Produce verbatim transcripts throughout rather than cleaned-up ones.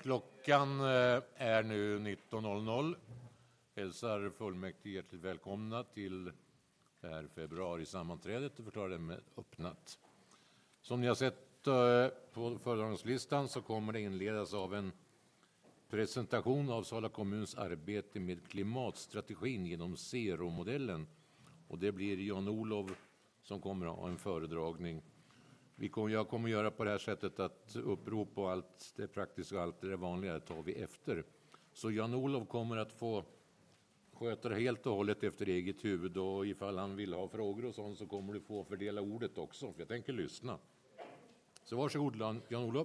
Klockan är nu nitton noll noll. Hälsar fullmäktige hjärtligt välkomna till det här februari-sammanträdet och förklarar det med öppnat. Som ni har sett på föredragningslistan så kommer det inledas av en presentation av Sala kommuns arbete med klimatstrategin genom Zero-modellen. Och det blir Jan-Olov som kommer att ha en föredragning. Vi kommer, jag kommer att göra på det här sättet att upprop och allt det praktiska och allt det vanliga tar vi efter. Så Jan-Olov kommer att få sköta det helt och hållet efter eget huvud, och ifall han vill ha frågor och sånt så kommer du få fördela ordet också, för jag tänker lyssna. Så varsågod Jan-Olov.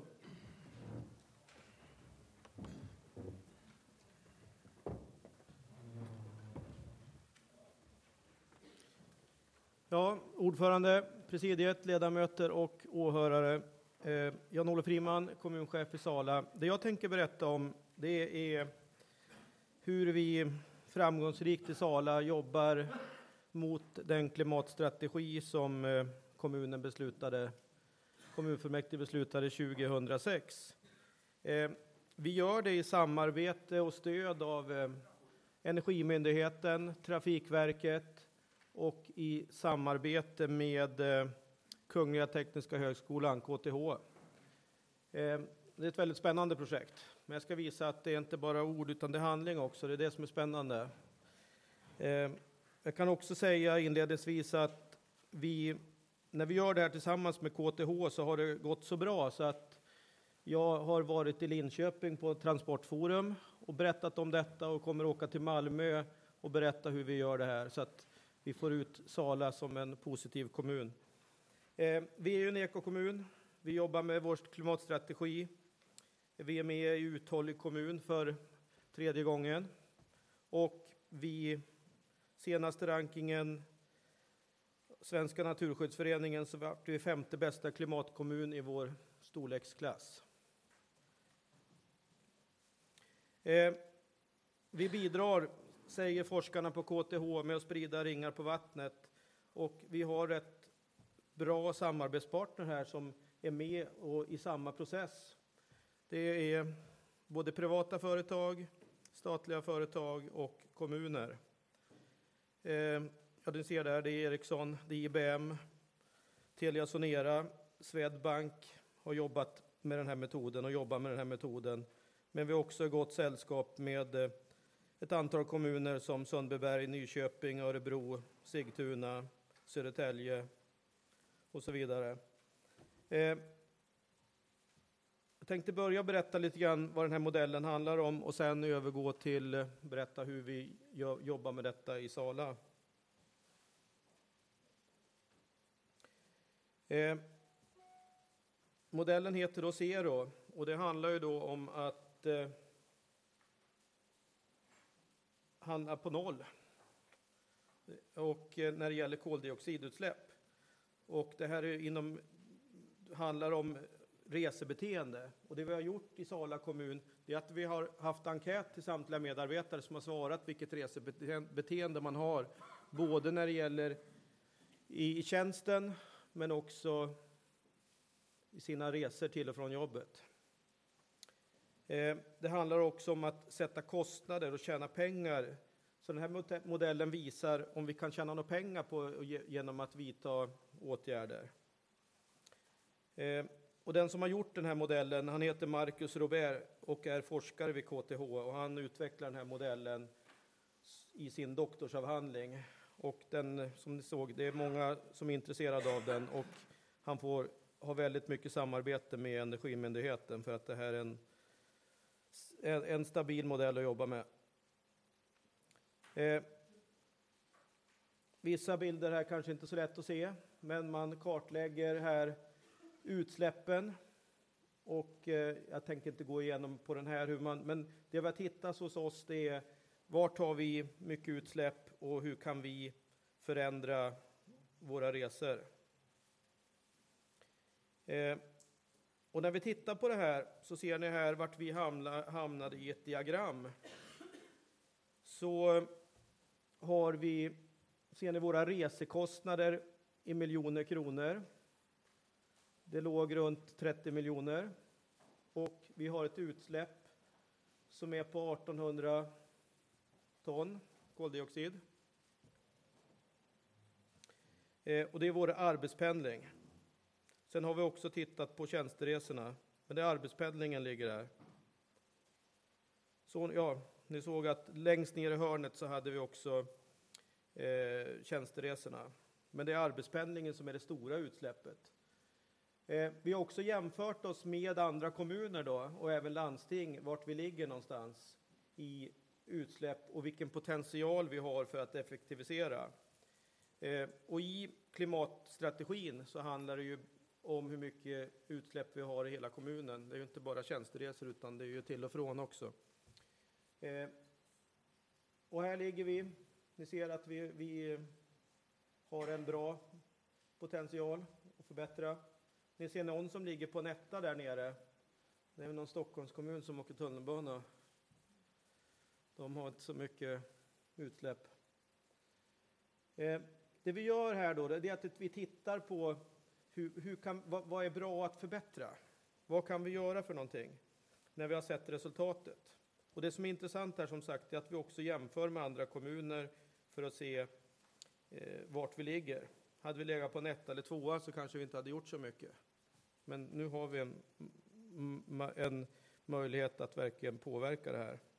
Ja, ordförande, presidiet, ledamöter och åhörare. Eh, Jan-Olof Friman, kommunchef i Sala. Det jag tänker berätta om, det är hur vi framgångsrikt i Sala jobbar mot den klimatstrategi som eh, kommunen beslutade, kommunfullmäktige beslutade tjugohundrasex. Eh, vi gör det i samarbete och stöd av eh, Energimyndigheten, Trafikverket, och i samarbete med eh, Kungliga Tekniska Högskolan, K T H. Eh, det är ett väldigt spännande projekt. Men jag ska visa att det är inte bara ord utan det är handling också. Det är det som är spännande. Eh, jag kan också säga inledningsvis att vi, när vi gör det här tillsammans med K T H så har det gått så bra så att jag har varit i Linköping på Transportforum och berättat om detta och kommer åka till Malmö och berätta hur vi gör det här. Så att vi får ut Sala som en positiv kommun. Eh, vi är ju en ekokommun. Vi jobbar med vår klimatstrategi. Vi är med i Uthållig kommun för tredje gången. Och vi, senaste rankingen, Svenska Naturskyddsföreningen, så var vi femte bästa klimatkommun i vår storleksklass. Eh, vi bidrar, säger forskarna på K T H, med att sprida ringar på vattnet. Och vi har ett bra samarbetspartner här som är med och i samma process. Det är både privata företag, statliga företag och kommuner. Eh, ja, du ser där, det är Ericsson, det är I B M, Telia Sonera, Swedbank har jobbat med den här metoden och jobbar med den här metoden. Men vi har också gott sällskap med ett antal kommuner som Sundbyberg, Nyköping, Örebro, Sigtuna, Södertälje och så vidare. Eh, jag tänkte börja berätta lite grann vad den här modellen handlar om och sen övergå till berätta hur vi jobbar med detta i Sala. Eh, modellen heter då Zero och det handlar ju då om att eh, handla på noll och när det gäller koldioxidutsläpp. Och det här är inom, handlar om resebeteende. Och det vi har gjort i Sala kommun är att vi har haft enkät till samtliga medarbetare som har svarat vilket resebeteende man har. Både när det gäller i tjänsten men också i sina resor till och från jobbet. Det handlar också om att sätta kostnader och tjäna pengar. Så den här modellen visar om vi kan tjäna några pengar på, genom att vidta åtgärder. Och den som har gjort den här modellen, han heter Marcus Robert och är forskare vid K T H. Och han utvecklar den här modellen i sin doktorsavhandling. Och den, som ni såg, det är många som är intresserade av den. Och han får ha väldigt mycket samarbete med Energimyndigheten för att det här är en En, en stabil modell att jobba med. Eh, vissa bilder här kanske inte så lätt att se, men man kartlägger här utsläppen. Och eh, jag tänker inte gå igenom på den här hur man, men det vi har tittat hos oss det är vart har vi mycket utsläpp och hur kan vi förändra våra resor. Eh, Och när vi tittar på det här så ser ni här vart vi hamnade i ett diagram. Så har vi, ser ni våra resekostnader i miljoner kronor. Det låg runt trettio miljoner. Och vi har ett utsläpp som är på artonhundra ton koldioxid. Eh, och det är vår arbetspendling. Sen har vi också tittat på tjänsteresorna, men det är arbetspendlingen ligger där. Så, ja, ni såg att längst ner i hörnet så hade vi också eh, tjänsteresorna. Men det är arbetspendlingen som är det stora utsläppet. Eh, vi har också jämfört oss med andra kommuner då, och även landsting, vart vi ligger någonstans i utsläpp och vilken potential vi har för att effektivisera. Eh, och i klimatstrategin så handlar det ju om hur mycket utsläpp vi har i hela kommunen. Det är ju inte bara tjänsteresor utan det är ju till och från också. Eh, och här ligger vi. Ni ser att vi, vi har en bra potential att förbättra. Ni ser någon som ligger på en etta där nere. Det är någon Stockholmskommun som åker tunnelbana. De har inte så mycket utsläpp. Eh, det vi gör här då, det är att vi tittar på hur, hur kan, vad, vad är bra att förbättra. Vad kan vi göra för någonting när vi har sett resultatet. Och det som är intressant här som sagt är att vi också jämför med andra kommuner för att se eh, vart vi ligger. Hade vi legat på en etta eller tvåa så kanske vi inte hade gjort så mycket. Men nu har vi en, en möjlighet att verkligen påverka det här.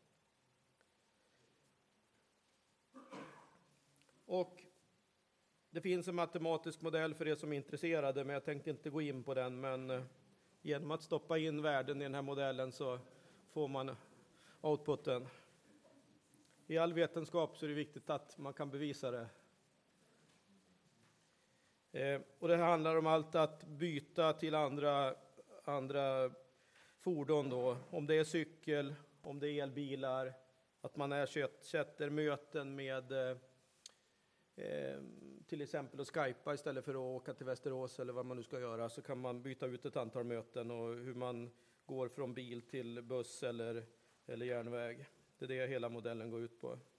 Och det finns en matematisk modell för er som är intresserade, men jag tänkte inte gå in på den. Men genom att stoppa in värden i den här modellen så får man outputen. I all vetenskap så är det viktigt att man kan bevisa det. Eh, och det handlar om allt att byta till andra, andra fordon då. Om det är cykel, om det är elbilar, att man ersätter möten med eh, till exempel att skypa istället för att åka till Västerås eller vad man nu ska göra, så kan man byta ut ett antal möten och hur man går från bil till buss eller, eller järnväg. Det är det hela modellen går ut på.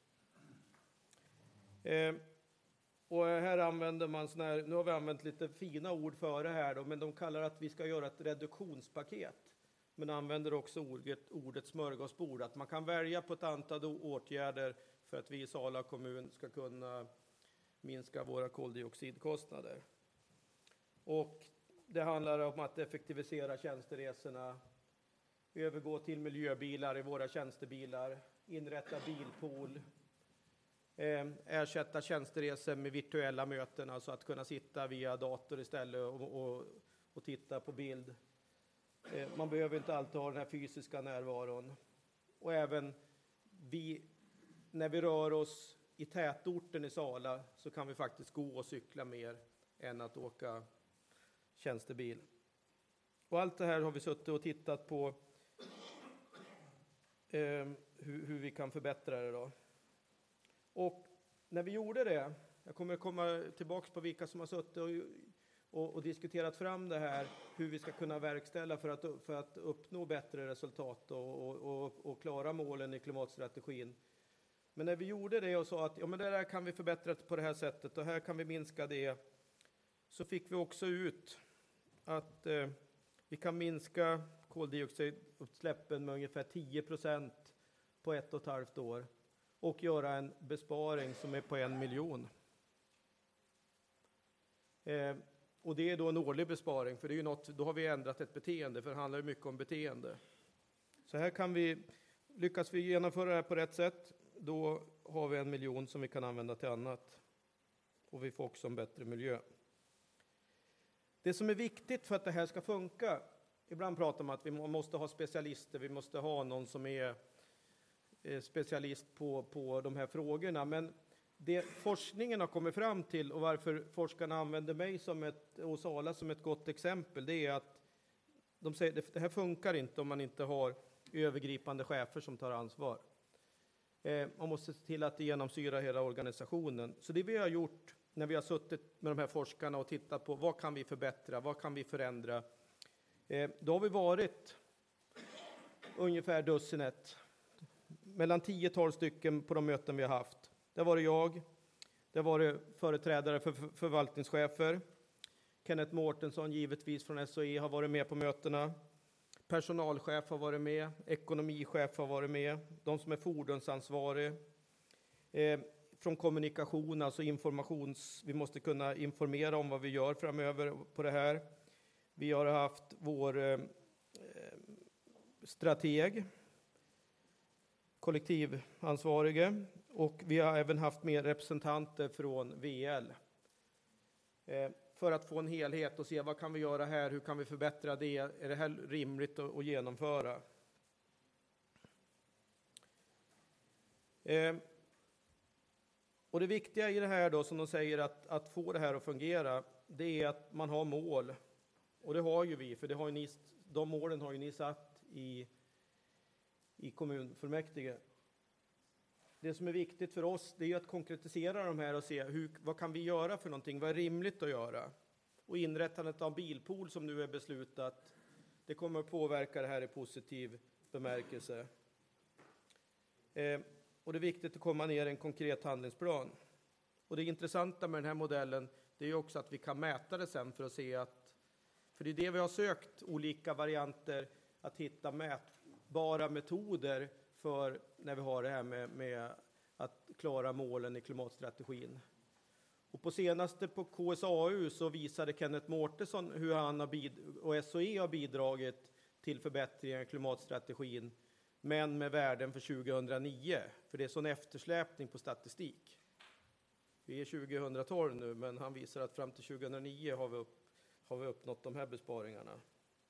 Eh, och här använder man såna här, nu har vi använt lite fina ord före här då, men de kallar att vi ska göra ett reduktionspaket. Men använder också ordet, ordet smörgåsbord, att man kan välja på ett antal åtgärder för att vi i Sala kommun ska kunna minska våra koldioxidkostnader. Och det handlar om att effektivisera tjänsteresorna, övergå till miljöbilar i våra tjänstebilar, inrätta bilpool, eh, ersätta tjänsteresor med virtuella möten, alltså att kunna sitta via dator istället och, och, och titta på bild. Eh, man behöver inte alltid ha den här fysiska närvaron. Och även vi, när vi rör oss i tätorten i Sala så kan vi faktiskt gå och cykla mer än att åka tjänstebil. Och allt det här har vi suttit och tittat på eh, hur, hur vi kan förbättra det då. Och när vi gjorde det, jag kommer komma tillbaka på vilka som har suttit och, och, och diskuterat fram det här, hur vi ska kunna verkställa för att, för att uppnå bättre resultat och, och, och, och klara målen i klimatstrategin. Men när vi gjorde det och sa att ja, men det där kan vi förbättra på det här sättet och här kan vi minska det, så fick vi också ut att eh, vi kan minska koldioxidutsläppen med ungefär tio procent på ett och ett halvt år och göra en besparing som är på en miljon. Eh, och det är då en årlig besparing, för det är ju något, då har vi ändrat ett beteende, för det handlar ju mycket om beteende. Så här kan vi, lyckas vi genomföra det här på rätt sätt, då har vi en miljon som vi kan använda till annat. Och vi får också en bättre miljö. Det som är viktigt för att det här ska funka, ibland pratar man om att vi måste ha specialister, vi måste ha någon som är specialist på, på de här frågorna. Men det forskningen har kommit fram till och varför forskarna använder mig som ett, och Sala som ett gott exempel, det är att de säger att det här funkar inte om man inte har övergripande chefer som tar ansvar. Man måste se till att det genomsyrar hela organisationen. Så det vi har gjort när vi har suttit med de här forskarna och tittat på vad kan vi förbättra, vad kan vi förändra. Då har vi varit ungefär dussinet, mellan tio tolv stycken på de möten vi har haft. Det var det jag, det var det företrädare för förvaltningschefer. Kenneth Mårtensson givetvis från S O E har varit med på mötena. personalchef har varit med, ekonomichef har varit med, de som är fordonsansvariga, eh, från kommunikation, alltså informations, vi måste kunna informera om vad vi gör framöver på det här. Vi har haft vår eh, strateg, kollektivansvarige, och vi har även haft med representanter från V L. Eh, för att få en helhet och se vad kan vi göra här, hur kan vi förbättra det, är det här rimligt att, att genomföra? Eh, och det viktiga i det här då, som de säger, att, att få det här att fungera, det är att man har mål. Och det har ju vi, för det har ju ni, de målen har ju ni satt i, i kommunfullmäktige. Det som är viktigt för oss, det är att konkretisera de här och se hur, vad kan vi göra för någonting, vad är rimligt att göra. Och inrättandet av bilpool som nu är beslutat, det kommer att påverka det här i positiv bemärkelse. Eh, och det är viktigt att komma ner i en konkret handlingsplan. Och det intressanta med den här modellen, det är också att vi kan mäta det sen för att se att, för det är det vi har sökt, olika varianter, att hitta mätbara metoder för när vi har det här med, med att klara målen i klimatstrategin. Och på senaste på K S A U så visade Kenneth Mårtensson hur han har bid- och S O E har bidragit till förbättringar i klimatstrategin, men med värden för tjugohundranio, för det är sån eftersläpning på statistik. Vi är tjugohundratolv nu, men han visar att fram till tjugohundranio har vi, upp, har vi uppnått de här besparingarna.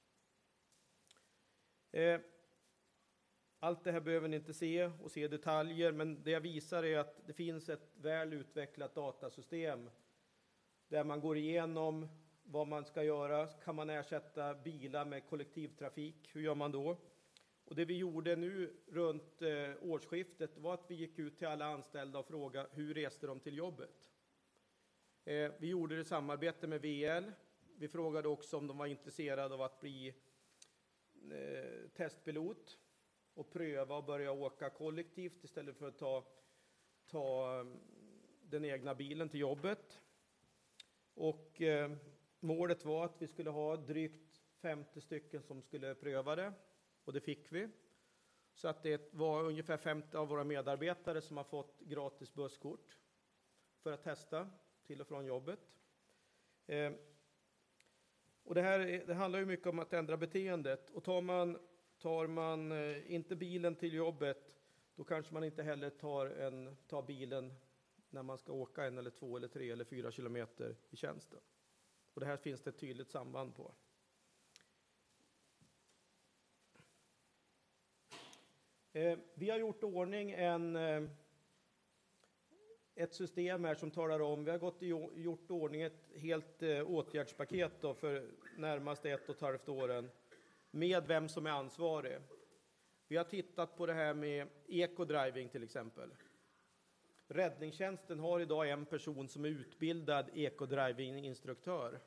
Eh, Allt det här behöver ni inte se och se detaljer, men det jag visar är att det finns ett väl utvecklat datasystem där man går igenom vad man ska göra. Kan man ersätta bilar med kollektivtrafik? Hur gör man då? Och det vi gjorde nu runt eh, årsskiftet var att vi gick ut till alla anställda och frågade hur reste de till jobbet. Eh, vi gjorde det i samarbete med V L. Vi frågade också om de var intresserade av att bli eh, testpilot och pröva och börja åka kollektivt istället för att ta, ta den egna bilen till jobbet. Och eh, målet var att vi skulle ha drygt femtio stycken som skulle pröva det. Och det fick vi. Så att det var ungefär femtio av våra medarbetare som har fått gratis busskort för att testa till och från jobbet. Eh, och det här det handlar ju mycket om att ändra beteendet. Och tar man Tar man eh, inte bilen till jobbet, då kanske man inte heller tar, en, tar bilen när man ska åka en eller två eller tre eller fyra kilometer i tjänsten. Och det här finns det ett tydligt samband på. Eh, vi har gjort ordning en, eh, ett system här som talar om, vi har gått i, gjort ordning ett helt eh, åtgärdspaket då för närmaste ett och ett halvt åren. Med vem som är ansvarig. Vi har tittat på det här med eco-driving till exempel. Räddningstjänsten har idag en person som är utbildad eco-driving-instruktör.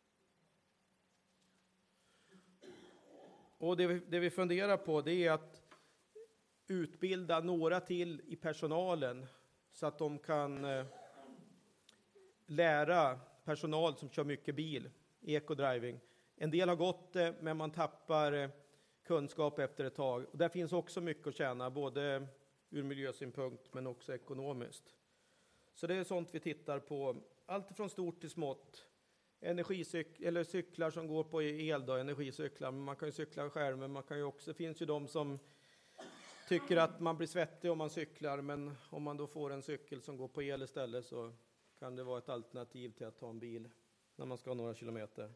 Och det vi, det vi funderar på, det är att utbilda några till i personalen så att de kan eh, lära personal som kör mycket bil, eco-driving. En del har gått det, men man tappar kunskap efter ett tag. Och där finns också mycket att tjäna, både ur miljösynpunkt men också ekonomiskt. Så det är sånt vi tittar på, allt från stort till smått. Energicyk- eller cyklar som går på el då, energicyklar. Men man kan ju cykla själv, men man kan ju också, det finns ju de som tycker att man blir svettig om man cyklar. Men om man då får en cykel som går på el istället så kan det vara ett alternativ till att ta en bil när man ska ha några kilometer.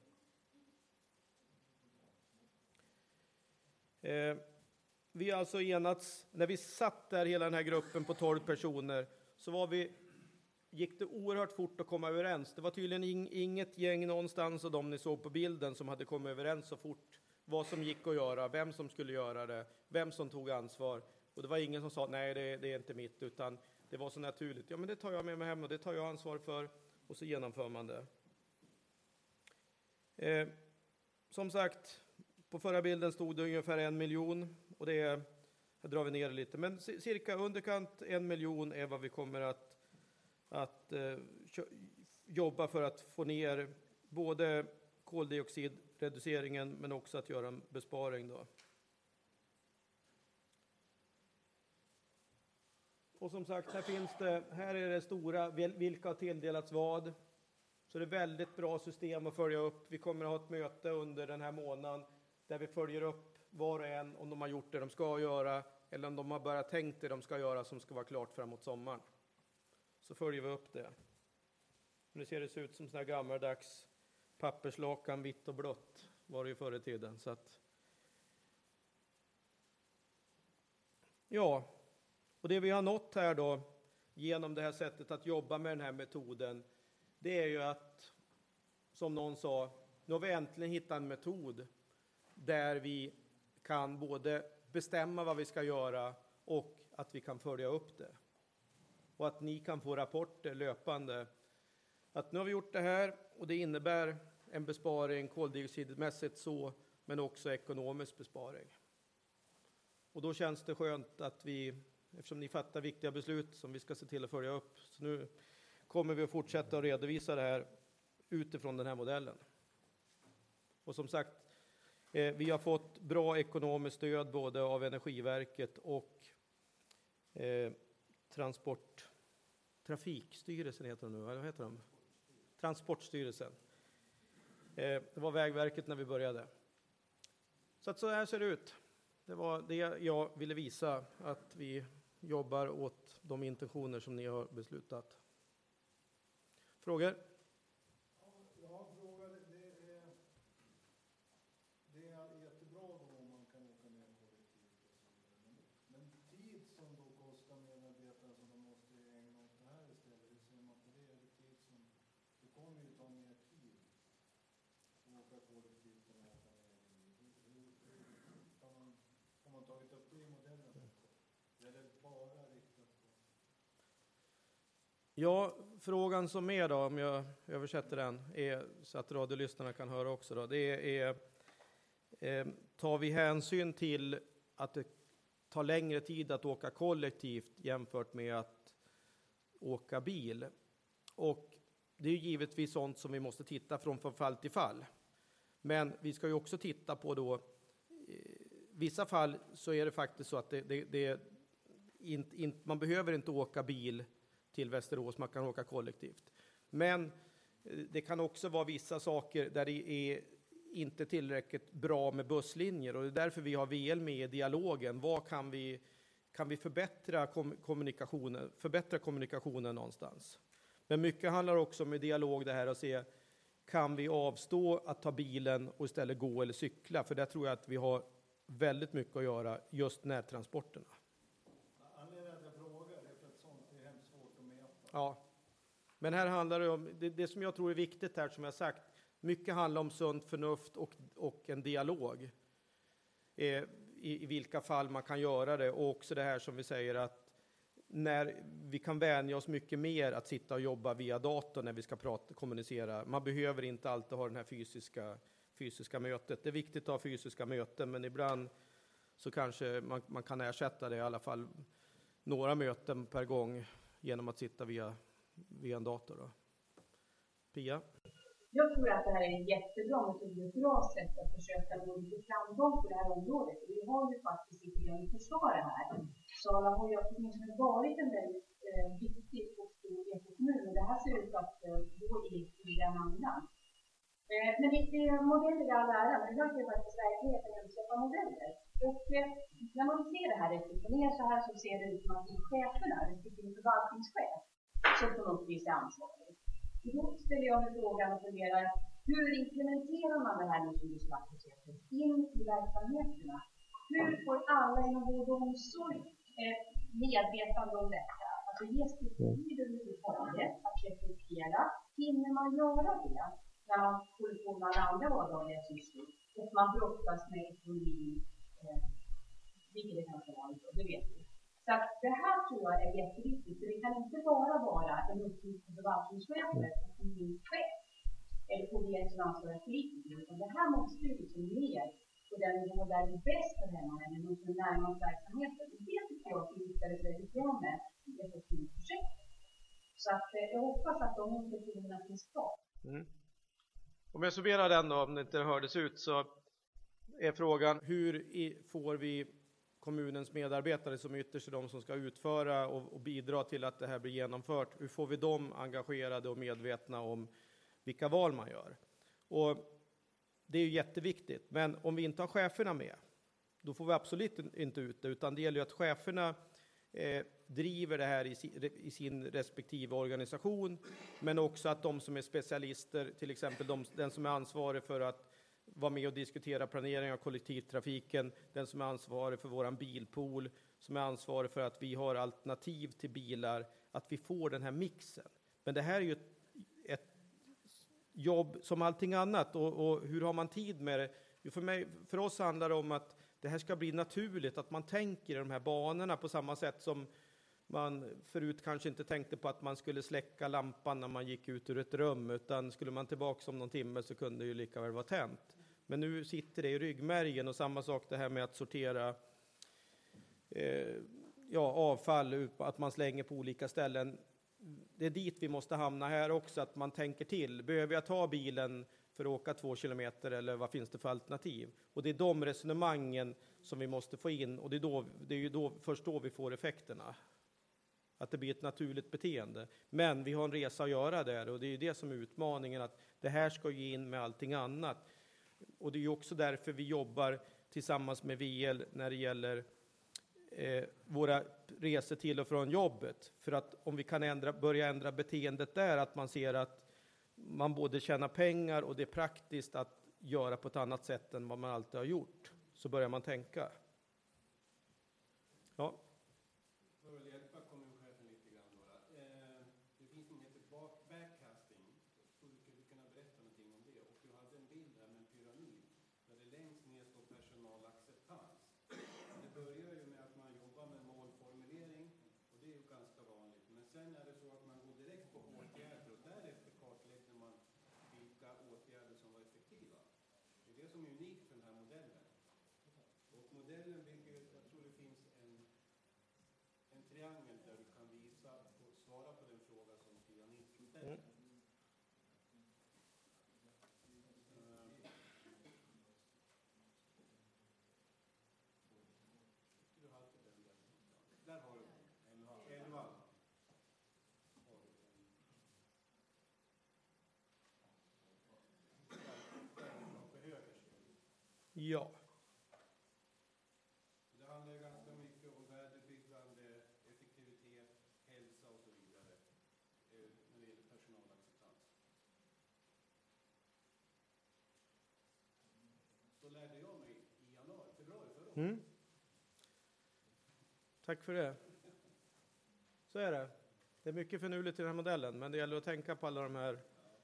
Eh, vi har alltså enats, när vi satt där hela den här gruppen på tolv personer så var vi, gick det oerhört fort att komma överens. Det var tydligen ing, inget gäng någonstans av dem ni såg på bilden som hade kommit överens så fort vad som gick att göra, vem som skulle göra det, vem som tog ansvar. Och det var ingen som sa nej det, det är inte mitt, utan det var så naturligt. Ja men det tar jag med mig hem och det tar jag ansvar för och så genomför man det. Eh, som sagt, på förra bilden stod det ungefär en miljon och det är, här drar vi ner det lite, men cirka underkant en miljon är vad vi kommer att, att eh, jobba för att få ner både koldioxid koldioxidreduceringen men också att göra en besparing då. Och som sagt, här finns det, här är det stora, vilka har tilldelats vad. Så det är väldigt bra system att följa upp. Vi kommer att ha ett möte under den här månaden där vi följer upp var och en om de har gjort det de ska göra eller om de har bara tänkt det de ska göra som ska vara klart framåt sommaren. Så följer vi upp det. Nu ser det ut som sån här gammaldags papperslakan, vitt och blått var det ju förr i tiden. Så att, ja, och det vi har nått här då genom det här sättet att jobba med den här metoden, det är ju att, som någon sa, nu har vi äntligen hittat en metod där vi kan både bestämma vad vi ska göra och att vi kan följa upp det. Och att ni kan få rapporter löpande. Att nu har vi gjort det här och det innebär en besparing koldioxidmässigt så, men också ekonomisk besparing. Och då känns det skönt att vi, eftersom ni fattar viktiga beslut som vi ska se till att följa upp, så nu kommer vi att fortsätta att redovisa det här utifrån den här modellen. Och som sagt, eh, vi har fått bra ekonomiskt stöd både av Energiverket och eh, Transport, Trafikstyrelsen heter de nu, vad heter de? Transportstyrelsen. Eh, det var Vägverket när vi började. Så att så här ser det ut. Det var det jag ville visa, att vi jobbar åt de intentioner som ni har beslutat. Frågor? Ja, jag har en fråga. Det är, det är jättebra då om man kan åka ner kollektivt och så vidare. Men, men tid som då kostar medarbetare som de måste ägna åt det här istället, hur ser man på det? Är det tid som, det kommer ju ta mer tid att åka kollektivt än att åka ner. Hur, hur, hur kan man, har man tagit upp det i modellen också? Är det bara riktat på? Ja, frågan som är då, om jag översätter den, är så att radiolyssnarna kan höra också då, det är, eh, tar vi hänsyn till att det tar längre tid att åka kollektivt jämfört med att åka bil. Och det är givetvis sånt som vi måste titta från fall till fall. Men vi ska ju också titta på då, i vissa fall så är det faktiskt så att det, det, det inte, inte, man behöver inte åka bil till Västerås, man kan åka kollektivt. Men det kan också vara vissa saker där det är inte tillräckligt bra med busslinjer. Och det är därför vi har V L med i dialogen. Vad kan vi, kan vi förbättra kommunikationen, förbättra kommunikationen någonstans? Men mycket handlar också om i dialog det här att se, kan vi avstå att ta bilen och istället gå eller cykla? För där tror jag att vi har väldigt mycket att göra just närtransporterna. Ja, men här handlar det om, det, det som jag tror är viktigt här som jag sagt, mycket handlar om sunt förnuft och, och en dialog. Eh, i, I vilka fall man kan göra det, och också det här som vi säger att när vi kan vänja oss mycket mer att sitta och jobba via datorn när vi ska prata, kommunicera. Man behöver inte alltid ha den här fysiska, fysiska mötet. Det är viktigt att ha fysiska möten, men ibland så kanske man, man kan ersätta det i alla fall några möten per gång genom att sitta via, via en dator då. Pia? Jag tror att det här är en jättebra metod, ett bra sätt att försöka nå lite framgång på det här området. Vi har ju faktiskt lite grann försvara här. Sala har ju åtminstone varit en väldigt eh, viktig och stor ekokommun, och det här ser ut att eh, gå i, i den andan. Eh, men det är modeller i all ära, men det verkar ju faktiskt verkligheten att köpa modeller. Och eh, när man ser det här utifrån ner så här så ser det ut som att det är cheferna, respektive förvaltningschef, som på något vis är ansvarig. Då ställer jag mig frågan och funderar, hur implementerar man det här med tjugohundrafyrtioett in i verksamheterna? Hur får alla inom vård och omsorg eh, medvetande om detta? Alltså ges det tid överhuvudtaget att reflektera? Hinner man göra det när man håller på med alla andra vardagliga sysslor och man brottas med ekonomi, eh, vilket det kanske var, det vet vi. Så att det här tror jag är jätteviktigt, för det kan inte bara vara en uppgift för förvaltningschefer och kommunchef eller på det som ansvariga politiker, utan det här måste ju liksom ner på den nivå där det är bäst för hemma eller något som närmast verksamheten. Och det tycker jag att vi lyckades väldigt bra med i effektivprojektet. Så att eh, jag hoppas att de intentionerna finns kvar. Mm. Om jag summerar den då, om det inte hördes ut, så är frågan hur i, får vi kommunens medarbetare som ytterst är de som ska utföra och, och bidra till att det här blir genomfört. Hur får vi dem engagerade och medvetna om vilka val man gör? Och det är ju jätteviktigt, men om vi inte har cheferna med, då får vi absolut inte ut det, utan det gäller ju att cheferna eh, driver det här i sin, i sin respektive organisation, men också att de som är specialister, till exempel de, den som är ansvarig för att vara med och diskutera planering av kollektivtrafiken, den som är ansvarig för våran bilpool, som är ansvarig för att vi har alternativ till bilar, att vi får den här mixen. Men det här är ju ett, ett jobb som allting annat, och, och hur har man tid med det? Jo, för, mig, för oss handlar det om att det här ska bli naturligt, att man tänker i de här banorna på samma sätt som man förut kanske inte tänkte på att man skulle släcka lampan när man gick ut ur ett rum, utan skulle man tillbaka om någon timme så kunde det ju lika väl vara tänt. Men nu sitter det i ryggmärgen, och samma sak det här med att sortera eh, ja, avfall, att man slänger på olika ställen. Det är dit vi måste hamna här också, att man tänker till. Behöver jag ta bilen för att åka två kilometer, eller vad finns det för alternativ? Och det är de resonemangen som vi måste få in, och det är, då, det är ju då, först då vi får effekterna. Att det blir ett naturligt beteende. Men vi har en resa att göra där, och det är det som är utmaningen, att det här ska ju in med allting annat. Och det är ju också därför vi jobbar tillsammans med V L när det gäller eh, våra resor till och från jobbet. För att om vi kan ändra, börja ändra beteendet där, att man ser att man både tjänar pengar och det är praktiskt att göra på ett annat sätt än vad man alltid har gjort, så börjar man tänka. Ja. För att hjälpa kommunchefen lite grann då. Eh, det finns inget back- backcasting. Skulle du kunna berätta någonting om det? Och du hade en bild här med en pyramid där det längst ner står personalacceptans. Det börjar ju med att man jobbar med målformulering, och det är ju ganska vanligt. Men sen är det så att man går direkt på åtgärder, och därefter kartlägger man vilka åtgärder som var effektiva. Det är det som är unikt för den här modellen. Och modellen bygger, jag tror det finns en en triangel där du kan visa och svara på den fråga som Pia Nilsson ställer. Mm. Du har alltid den där. Där har du elva. elva. På höger ser du. Ja. Det handlar ju ganska mycket om värdebyggande, effektivitet, hälsa och så vidare eh, när det gäller personalacceptans. Så lärde jag mig i januari, februari förra året. Mm. Tack för det. Så är det. Det är mycket förnuligt i den här modellen, men det gäller att tänka på alla de här.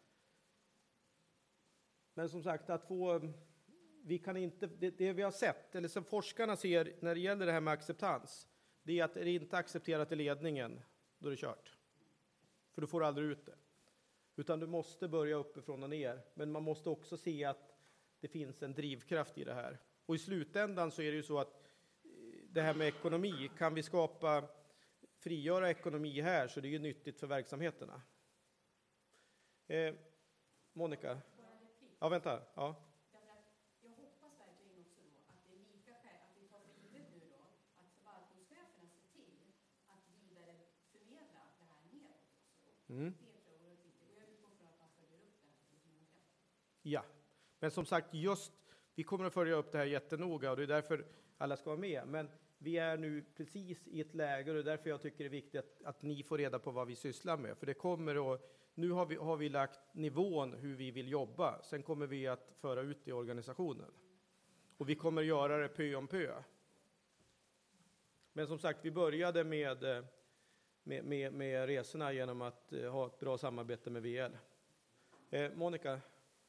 Men som sagt, att få, vi kan inte, det, det vi har sett, eller som forskarna ser när det gäller det här med acceptans, det är att det inte är accepterat i ledningen, då är det kört. För du får aldrig ut det. Utan du måste börja uppifrån och ner. Men man måste också se att det finns en drivkraft i det här. Och i slutändan så är det ju så att det här med ekonomi, kan vi skapa, frigöra ekonomi här, så det är ju nyttigt för verksamheterna. Eh, Monica? Ja, vänta. Ja. Jag hoppas verkligen också då att det är lika skäl att vi tar för givet nu då att förvaltningscheferna ser till att vidare förmedla det här neråt också. Mm. Det tror jag är oerhört viktigt. Och jag utgår från att man följer upp det här väldigt noga. Ja, men som sagt, just vi kommer att följa upp det här jättenoga, och det är därför alla ska vara med. Men vi är nu precis i ett läge, och det är därför jag tycker det är viktigt att, att ni får reda på vad vi sysslar med. För det kommer att, nu har vi, har vi lagt nivån hur vi vill jobba. Sen kommer vi att föra ut det i organisationen. Och vi kommer göra det pö om pö. Men som sagt, vi började med, med, med, med resorna genom att ha ett bra samarbete med V L. Eh, Monica?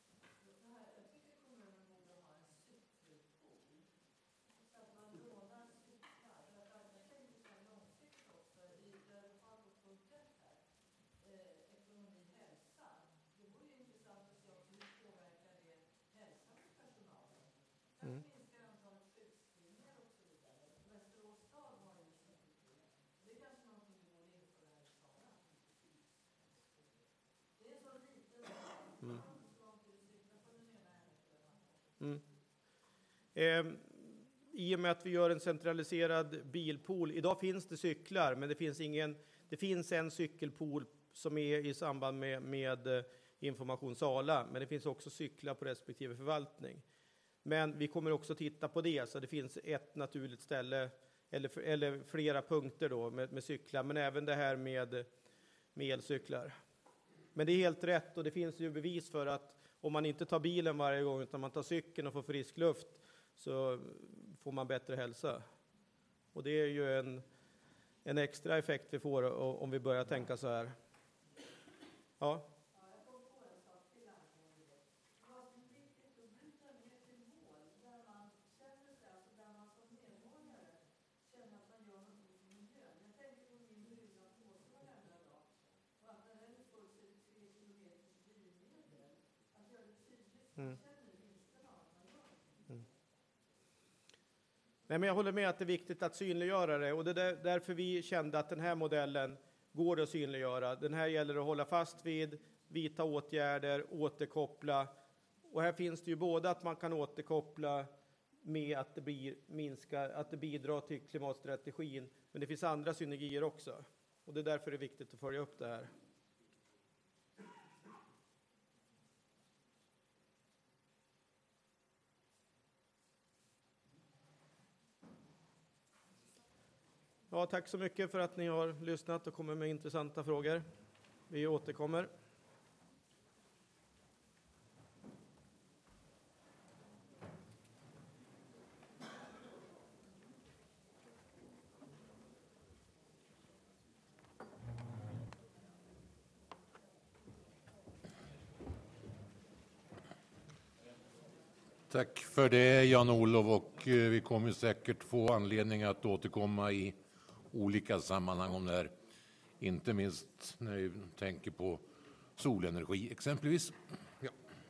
Mm. Mm. Mm. Eh, I och med att vi gör en centraliserad bilpool. Idag finns det cyklar, men det finns, ingen, det finns en cykelpool som är i samband med, med Information Sala. Men det finns också cyklar på respektive förvaltning. Men vi kommer också titta på det, så det finns ett naturligt ställe eller, eller flera punkter då med, med cyklar, men även det här med, med elcyklar. Men det är helt rätt, och det finns ju bevis för att om man inte tar bilen varje gång utan man tar cykeln och får frisk luft, så får man bättre hälsa. Och det är ju en, en extra effekt vi får om vi börjar tänka så här. Ja. Mm. Mm. Nej, men jag håller med att det är viktigt att synliggöra det, och det är där, därför vi kände att den här modellen går att synliggöra. Den här gäller att hålla fast vid, vidta åtgärder, återkoppla, och här finns det ju både att man kan återkoppla med att det, blir minska, att det bidrar till klimatstrategin, men det finns andra synergier också, och det är därför det är viktigt att följa upp det här. Ja, tack så mycket för att ni har lyssnat och kommit med intressanta frågor. Vi återkommer. Tack för det, Jan-Olof, och vi kommer säkert få anledning att återkomma i olika sammanhang om det här. Inte minst när vi tänker på solenergi exempelvis. Ja.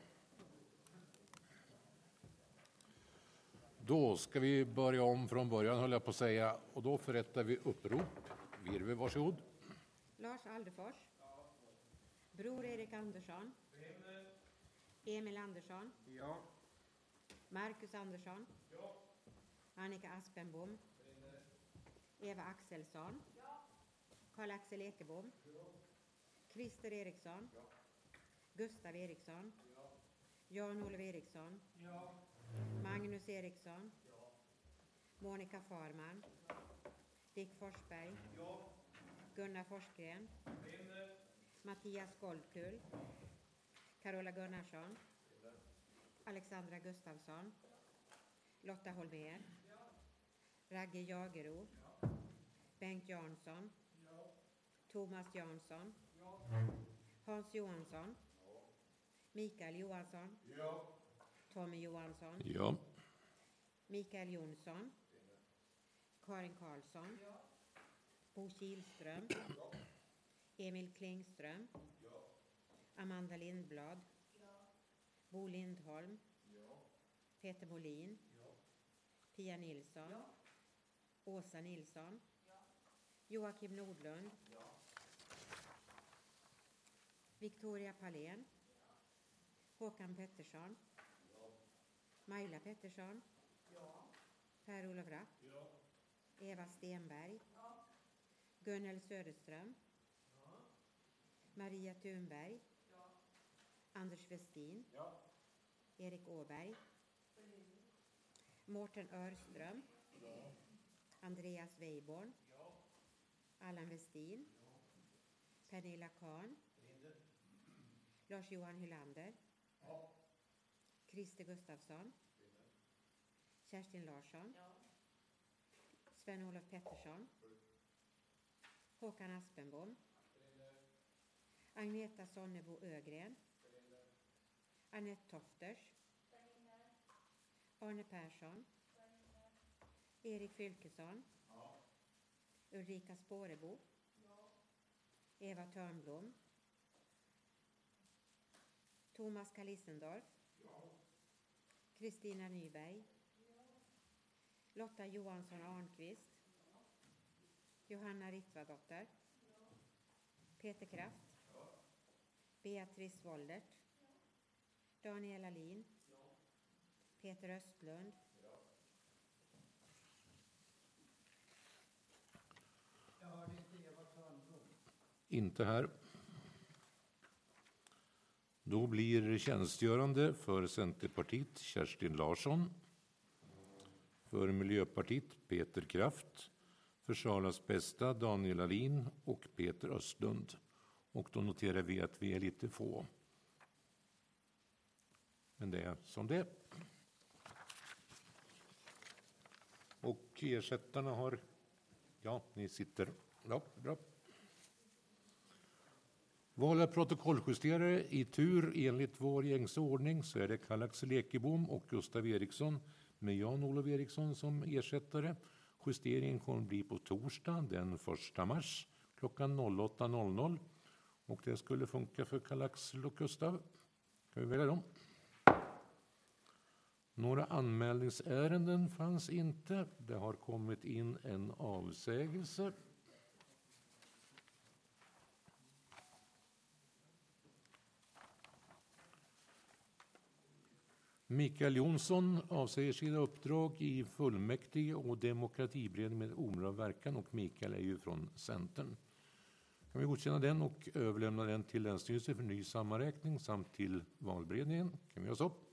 Då ska vi börja om från början, höll jag på att säga, och då förrättar vi upprop. Virve, varsågod. Lars Aldefors. Bror Erik Andersson. Emil Andersson. Ja. Marcus Andersson. Ja. Annika Aspenbom. Eva Axelsson. Karl-Axel Ekebom. Christer Eriksson. Gustav Eriksson. Jan-Olof Eriksson. Magnus Eriksson. Monica Farman. Dick Forsberg. Gunnar Forsgren. Mattias Goldkull. Carola Gunnarsson. Alexandra Gustafsson. Lotta Holmér. Ragge Jagero. Bengt Jansson. Thomas Jansson. Hans Johansson. Mikael Johansson. Tommy Johansson. Ja. Mikael Jonsson. Karin Karlsson. Bo Kihlström. Emil Klingström. Amanda Lindblad. Bo Lindholm. Peter Molin. Pia Nilsson. Åsa Nilsson. Joakim Nordlund. Victoria Palén. Håkan Pettersson. Maila Pettersson. Per-Olof Rapp. Eva Stenberg. Gunnel Söderström. Maria Thunberg. Anders Westin. Erik Åberg. Mårten Örström. Andreas Weiborn. Allan Westin. Pernilla Kahn. Lars-Johan Hylander. Christer Gustafsson. Kerstin Larsson. Sven-Olof Pettersson. Håkan Aspenbom. Agneta Sonnebo Ögren. Annette Tofters. Arne Persson. Erik Fylkesson. Ulrika Spårebo. Eva Törnblom. Thomas Kalissendorf. Kristina Nyberg. Lotta Johansson Arnqvist. Johanna Rittvadotter. Peter Kraft. Beatrice Woldert. Daniel Alin. Peter Östlund, Jag hörde inte Eva Törnblom. Inte här. Då blir tjänstgörande för Centerpartiet Kerstin Larsson, för Miljöpartiet Peter Kraft, för Salas bästa Daniel Alin och Peter Östlund. Och då noterar vi att vi är lite få. Men det är som det är. Och ersättarna har... Ja, ni sitter... Ja, bra. Val av protokolljusterare i tur enligt vår gängse ordning så är det Karl-Axel Ekebom och Gustav Eriksson med Jan-Olof Eriksson som ersättare. Justeringen kommer bli på torsdag den första mars klockan åtta noll noll. Och det skulle funka för Karl-Axel och Gustav. Kan vi välja dem? Några anmälningsärenden fanns inte. Det har kommit in en avsägelse. Mikael Jonsson avsäger sina uppdrag i fullmäktige och demokratiberedning med omedelbar verkan, och Mikael är ju från Centern. Kan vi godkänna den och överlämna den till Länsstyrelsen för ny sammanräkning samt till valberedningen? Kan vi göra så?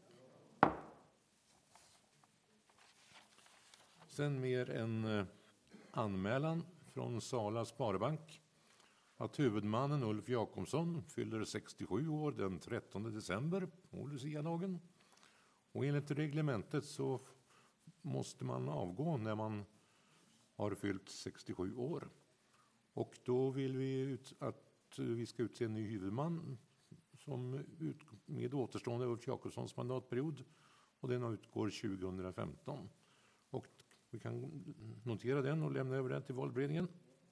Sen mer en eh, anmälan från Sala Sparbank att huvudmannen Ulf Jakobsson fyller sextiosju år den trettonde december på Luciadagen. Och enligt reglementet så måste man avgå när man har fyllt sextiosju år. Och då vill vi ut, att vi ska utse en ny huvudman som ut, med återstående Ulf Jakobssons mandatperiod. Och den utgår tjugohundrafemton. Och vi kan notera den och lämna över den till valberedningen.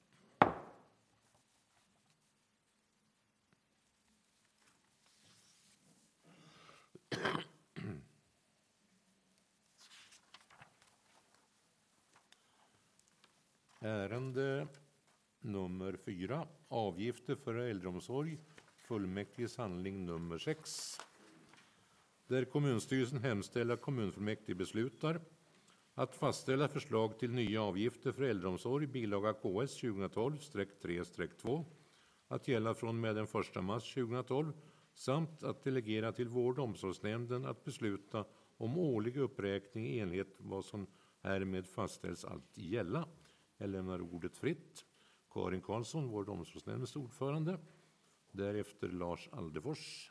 Ärende nummer fyra, avgifter för äldreomsorg, fullmäktiges handling nummer sex. Där kommunstyrelsen hemställer kommunfullmäktige beslutar att fastställa förslag till nya avgifter för äldreomsorg, bilaga K S tjugotolv tre två, att gälla från med den första mars tjugotolv, samt att delegera till vård- och omsorgsnämnden att besluta om årlig uppräkning i enlighet vad som härmed fastställs att gälla. Jag lämnar ordet fritt. Karin Karlsson, vård- och omsorgsnämndens ordförande. Därefter Lars Aldefors.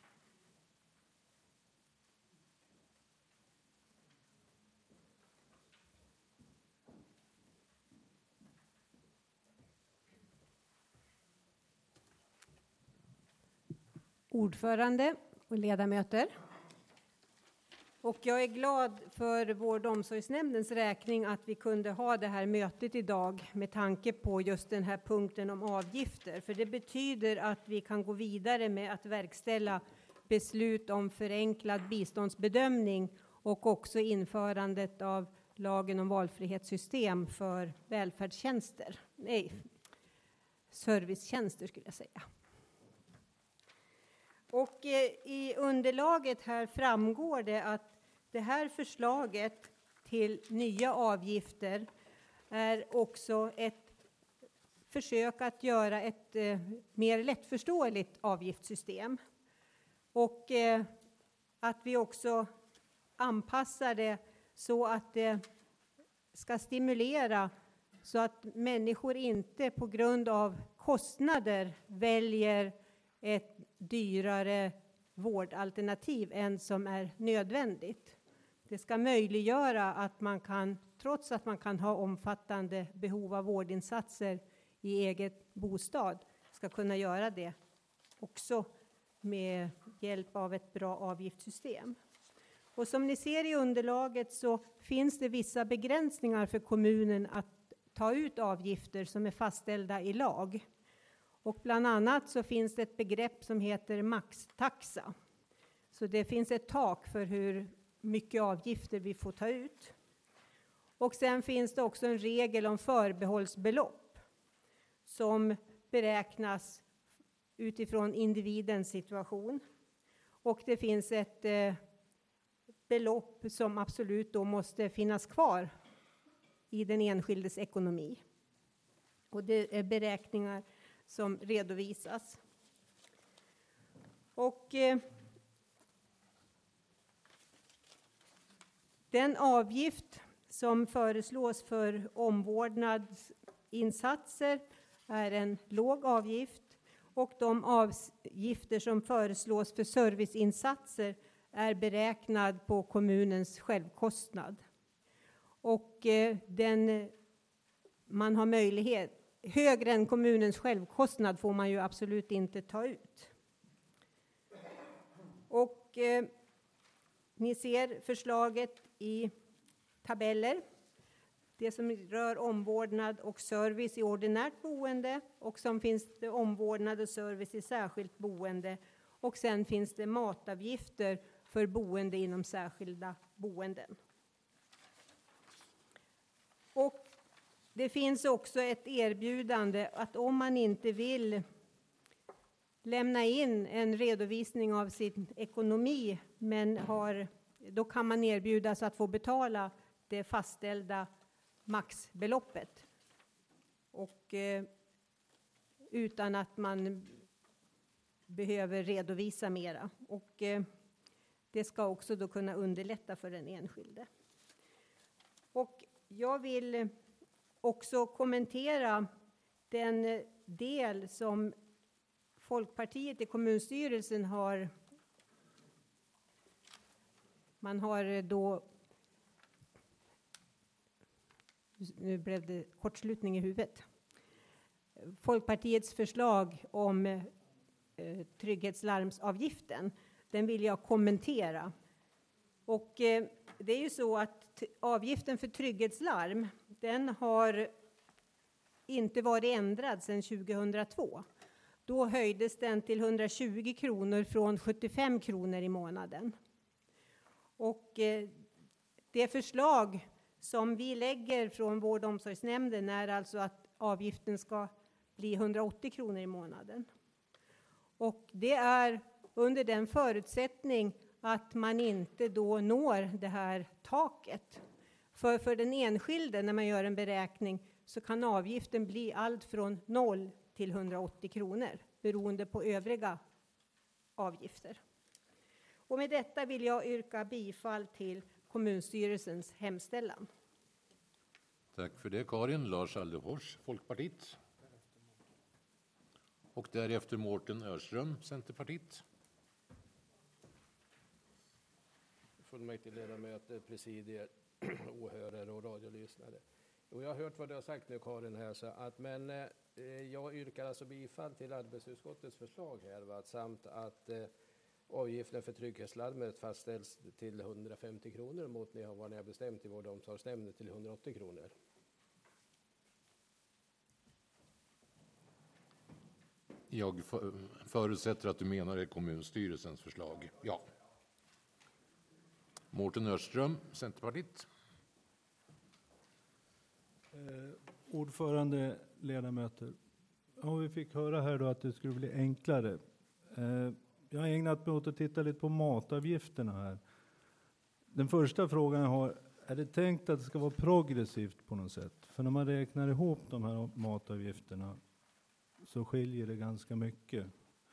Ordförande och ledamöter. Och jag är glad för vård- och omsorgsnämndens räkning att vi kunde ha det här mötet idag med tanke på just den här punkten om avgifter. För det betyder att vi kan gå vidare med att verkställa beslut om förenklad biståndsbedömning och också införandet av lagen om valfrihetssystem för välfärdstjänster. Nej, servicetjänster skulle jag säga. Och i underlaget här framgår det att det här förslaget till nya avgifter är också ett försök att göra ett eh, mer lättförståeligt avgiftssystem. Och eh, att vi också anpassar det så att det ska stimulera så att människor inte på grund av kostnader väljer ett dyrare vårdalternativ än som är nödvändigt. Det ska möjliggöra att man kan, trots att man kan ha omfattande behov av vårdinsatser i eget bostad, ska kunna göra det också med hjälp av ett bra avgiftssystem. Och som ni ser i underlaget så finns det vissa begränsningar för kommunen att ta ut avgifter som är fastställda i lag. Och bland annat så finns det ett begrepp som heter maxtaxa. Så det finns ett tak för hur mycket avgifter vi får ta ut. Och sen finns det också en regel om förbehållsbelopp som beräknas utifrån individens situation. Och det finns ett eh, belopp som absolut då måste finnas kvar i den enskildes ekonomi. Och det är beräkningar som redovisas. Och eh, den avgift som föreslås för omvårdnadsinsatser är en låg avgift. Och de avgifter som föreslås för serviceinsatser är beräknad på kommunens självkostnad. Och eh, den, man har möjlighet, högre än kommunens självkostnad får man ju absolut inte ta ut. Och eh, ni ser förslaget i tabeller. Det som rör omvårdnad och service i ordinärt boende, och som finns det omvårdnad och service i särskilt boende, och sen finns det matavgifter för boende inom särskilda boenden. Och det finns också ett erbjudande att om man inte vill lämna in en redovisning av sin ekonomi, men har, då kan man erbjudas att få betala det fastställda maxbeloppet. Och eh, utan att man behöver redovisa mera. Och eh, det ska också då kunna underlätta för den enskilde. Och jag vill också kommentera den del som Folkpartiet i kommunstyrelsen har. Man har då, nu blev det kortslutning i huvudet. Folkpartiets förslag om eh, trygghetslarmsavgiften, den vill jag kommentera. Och eh, det är ju så att t- avgiften för trygghetslarm, den har inte varit ändrad sedan tjugohundratvå. Då höjdes den till hundratjugo kronor från sjuttiofem kronor i månaden. Och eh, det förslag som vi lägger från vård- och omsorgsnämnden är alltså att avgiften ska bli hundraåttio kronor i månaden. Och det är under den förutsättning att man inte då når det här taket. För, för den enskilde, när man gör en beräkning, så kan avgiften bli allt från noll till hundraåttio kronor, beroende på övriga avgifter. Och med detta vill jag yrka bifall till kommunstyrelsens hemställan. Tack för det, Karin. Lars Aldefors, Folkpartiet. Och därefter Mårten Örström, Centerpartiet. Fullmäktigeledamöter, presidier, åhörare och radiolyssnare. Och jag har hört vad du har sagt nu, Karin, här, så att, men eh, jag yrkar alltså bifall till arbetsutskottets förslag här, va, samt att eh, avgiften för trygghetslarmet fastställs till hundrafemtio kronor mot ni har vad ni har bestämt i vård- och omsorgsnämnden till hundraåttio kronor. Jag förutsätter att du menar det kommunstyrelsens förslag. Ja. Mårten Örström, Centerpartiet. Eh, ordförande, ledamöter. Ja, vi fick höra här då att det skulle bli enklare. Eh, jag har ägnat mig åt att titta lite på matavgifterna här. Den första frågan jag har, är det tänkt att det ska vara progressivt på något sätt? För när man räknar ihop de här matavgifterna så skiljer det ganska mycket.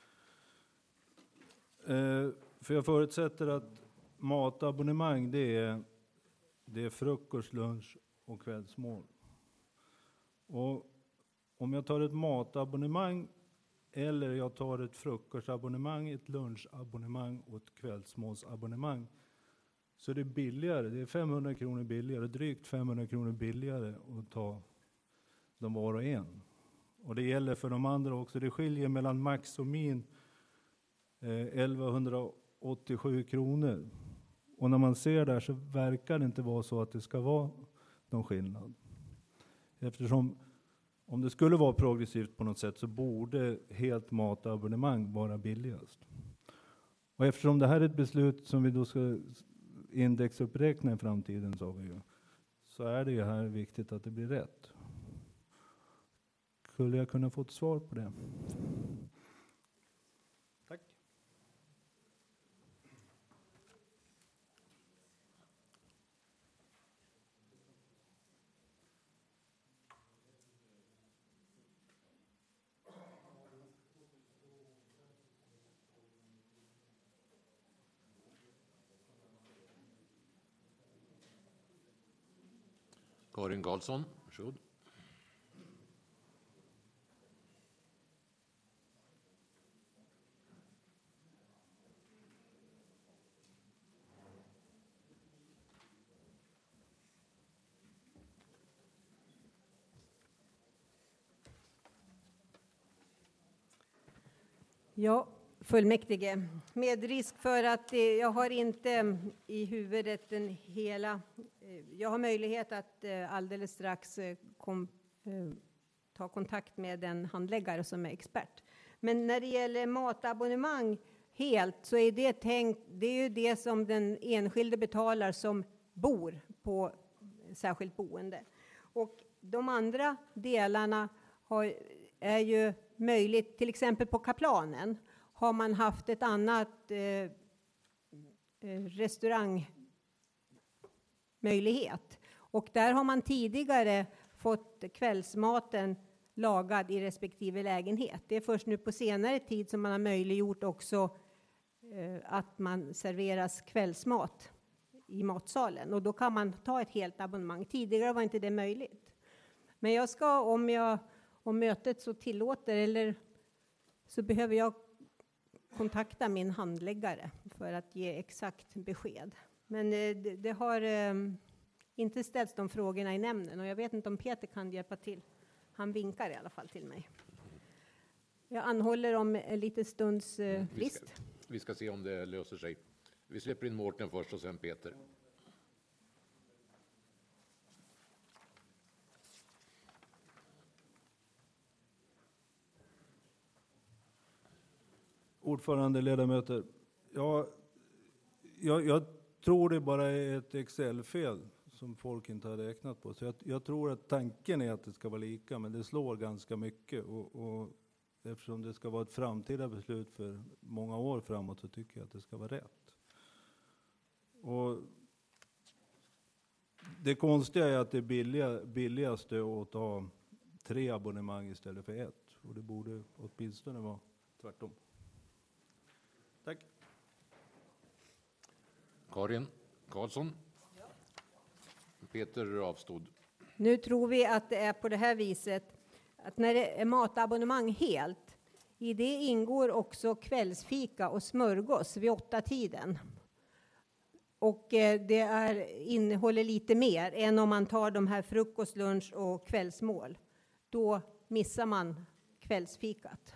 Eh, för jag förutsätter att matabonnemang, det är, det är frukost, lunch och kvällsmål. Och om jag tar ett matabonnemang eller jag tar ett frukostabonnemang, ett lunchabonnemang och ett kvällsmålsabonnemang, så är det billigare. Det är femhundra kronor billigare, drygt femhundra kronor billigare att ta dem var och en. Och det gäller för de andra också. Det skiljer mellan max och min eh, elvahundraåttiosju kronor. Och när man ser där så verkar det inte vara så att det ska vara någon skillnad. Eftersom om det skulle vara progressivt på något sätt så borde helt matabonnemang vara billigast. Och eftersom det här är ett beslut som vi då ska indexuppräkna i framtiden, så, vi ju, så är det ju här viktigt att det blir rätt. Skulle jag kunna få ett svar på det? Tack. Karin Karlsson, varsågod. Ja, fullmäktige. Med risk för att eh, jag har inte i huvudet den hela... Eh, jag har möjlighet att eh, alldeles strax eh, kom, eh, ta kontakt med en handläggare som är expert. Men när det gäller matabonnemang helt så är det tänkt... Det är ju det som den enskilde betalar som bor på särskilt boende. Och de andra delarna har, är ju möjligt, till exempel på Kaplanen har man haft ett annat eh, restaurangmöjlighet. Och där har man tidigare fått kvällsmaten lagad i respektive lägenhet. Det är först nu på senare tid som man har möjliggjort också eh, att man serveras kvällsmat i matsalen. Och då kan man ta ett helt abonnemang. Tidigare var inte det möjligt. Men jag ska, om jag om mötet så tillåter, eller så behöver jag kontakta min handläggare för att ge exakt besked. Men eh, det, det har eh, inte ställts de frågorna i nämnden, och jag vet inte om Peter kan hjälpa till. Han vinkar i alla fall till mig. Jag anhåller om en liten stunds eh, frist. Vi ska, vi ska se om det löser sig. Vi släpper in Mårten först och sen Peter. Ordförande, ledamöter. Ja, jag, jag tror det bara är ett Excel-fel som folk inte har räknat på. Så jag, jag tror att tanken är att det ska vara lika, men det slår ganska mycket. Och, och eftersom det ska vara ett framtida beslut för många år framåt så tycker jag att det ska vara rätt. Och det konstiga är att det är billiga, billigaste att ha tre abonnemang istället för ett. Och det borde åtminstone vara tvärtom. Tack. Karin Karlsson. Ja. Peter avstod. Nu tror vi att det är på det här viset att när det är matabonnemang helt, i det ingår också kvällsfika och smörgås vid åtta tiden. Och eh, det är, innehåller lite mer än om man tar de här frukost, lunch och kvällsmål. Då missar man kvällsfikat.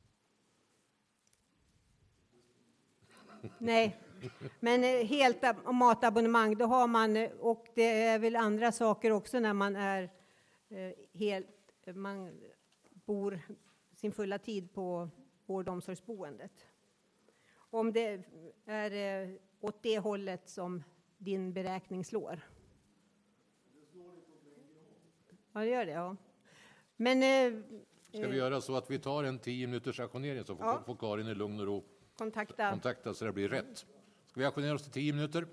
Nej, men helt matabonnemang, då har man, och det är väl andra saker också när man är eh, helt, man bor sin fulla tid på vård- och omsorgsboendet. Om det är eh, åt det hållet som din beräkning slår. Ja, det gör det, ja. Men eh, ska vi göra så att vi tar en tio minuters auktionering så får, ja. får Karin i lugn och ro kontakta. kontakta så det blir rätt. Ska vi auktionera oss till tio minuter?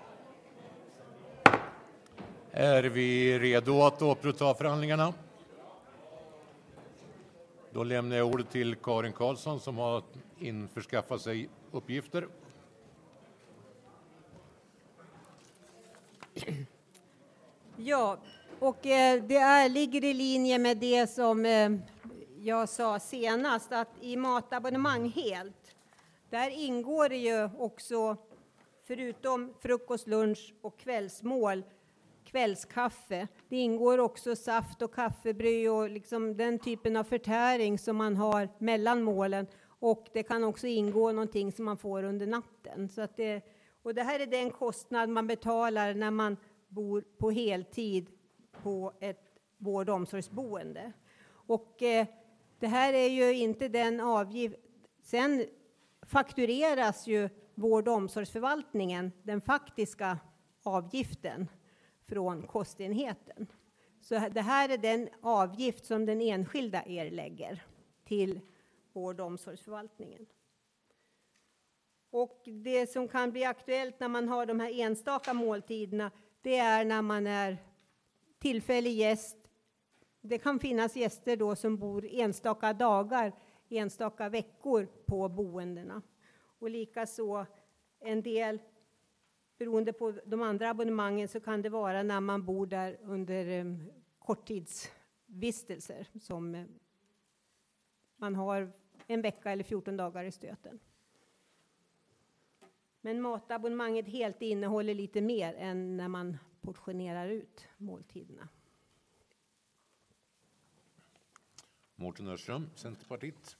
Är vi redo att återuppta förhandlingarna? Då lämnar jag ordet till Karin Karlsson som har införskaffat sig uppgifter. Ja, och eh, det är, ligger i linje med det som eh, jag sa senast, att i matabonnemang helt, där ingår det ju också, förutom frukost, lunch och kvällsmål, kvällskaffe. Det ingår också saft och kaffebry och liksom den typen av förtäring som man har mellan målen. Och det kan också ingå någonting som man får under natten. Så att det, och det här är den kostnad man betalar när man bor på heltid på ett vård- och omsorgsboende. Och eh, det här är ju inte den avgift. Sen faktureras ju vård- och omsorgsförvaltningen den faktiska avgiften från kostenheten. Så det här är den avgift som den enskilda erlägger till vård- och omsorgsförvaltningen. Och det som kan bli aktuellt när man har de här enstaka måltiderna, det är när man är tillfällig gäst. Det kan finnas gäster då som bor enstaka dagar, enstaka veckor på boendena. Och likaså en del beroende på de andra abonnemangen så kan det vara när man bor där under eh, korttidsvistelser som eh, man har en vecka eller fjorton dagar i stöten. Men matabonnemanget helt innehåller lite mer än när man portionerar ut måltiderna. Mårten Örström, Centerpartiet.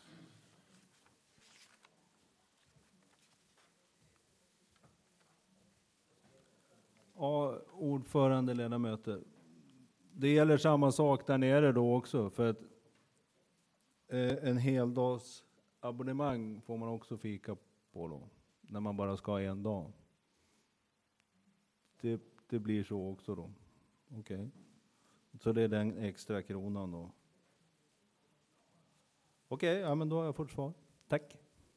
Ja, ordförande, ledamöter. Det gäller samma sak där nere då också, för att eh, en heldags abonnemang får man också fika på då, när man bara ska ha en dag. Det, det blir så också då. Okej. Okay. Så det är den extra kronan då. Okej, okay, ja, men då har jag fått svar. Tack.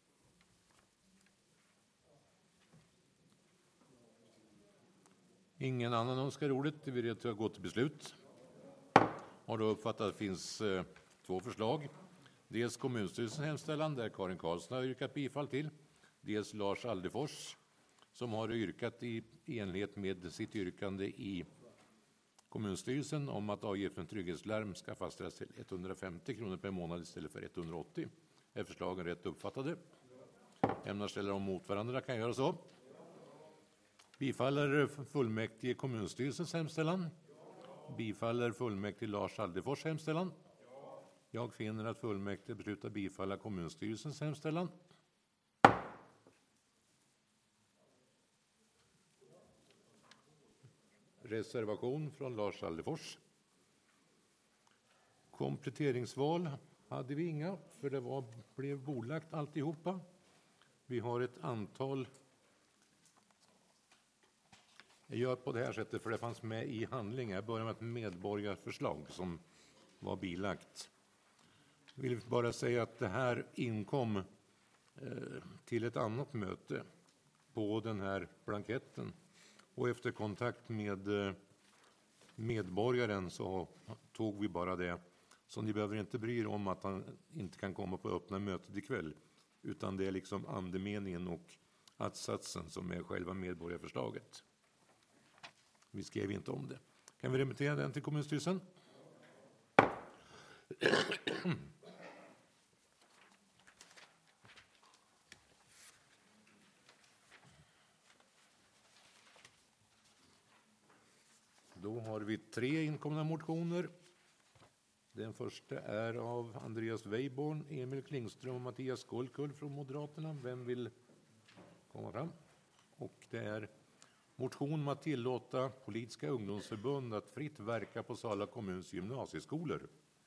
Ingen annan önskar ordet. Det är redo att gå till beslut. Har då uppfattat att det finns eh, två förslag. Dels kommunstyrelsens hemställan där Karin Karlsson har yrkat bifall till. Dels Lars Aldefors som har yrkat i enlighet med sitt yrkande i kommunstyrelsen om att avgiften trygghetslarm ska fastställas till etthundrafemtio kronor per månad istället för etthundraåttio. Är förslagen rätt uppfattade? Ämnar ställa dem mot varandra, kan göra så. Bifaller fullmäktige kommunstyrelsens hemställan? Bifaller fullmäktige Lars Aldefors hemställan? Jag finner att fullmäktige beslutar bifalla kommunstyrelsens hemställan. Reservation från Lars Aldefors. Kompletteringsval hade vi inga, för det var, blev bordlagt alltihopa. Vi har ett antal. Jag gör på det här sättet för det fanns med i handlingen. Jag börjar med ett medborgarförslag som var bilagt. Jag vill bara säga att det här inkom eh, till ett annat möte på den här blanketten. Och efter kontakt med eh, medborgaren så tog vi bara det. Så ni behöver inte bry er om att han inte kan komma på öppna mötet ikväll. Utan det är liksom andemeningen och attsatsen som är själva medborgarförslaget. Vi skrev inte om det. Kan vi remittera den till kommunstyrelsen? Då har vi tre inkomna motioner. Den första är av Andreas Weiborn, Emil Klingström och Mattias Skolkull från Moderaterna. Vem vill komma fram? Och det är motion om att tillåta politiska ungdomsförbund att fritt verka på Sala kommuns gymnasieskolor.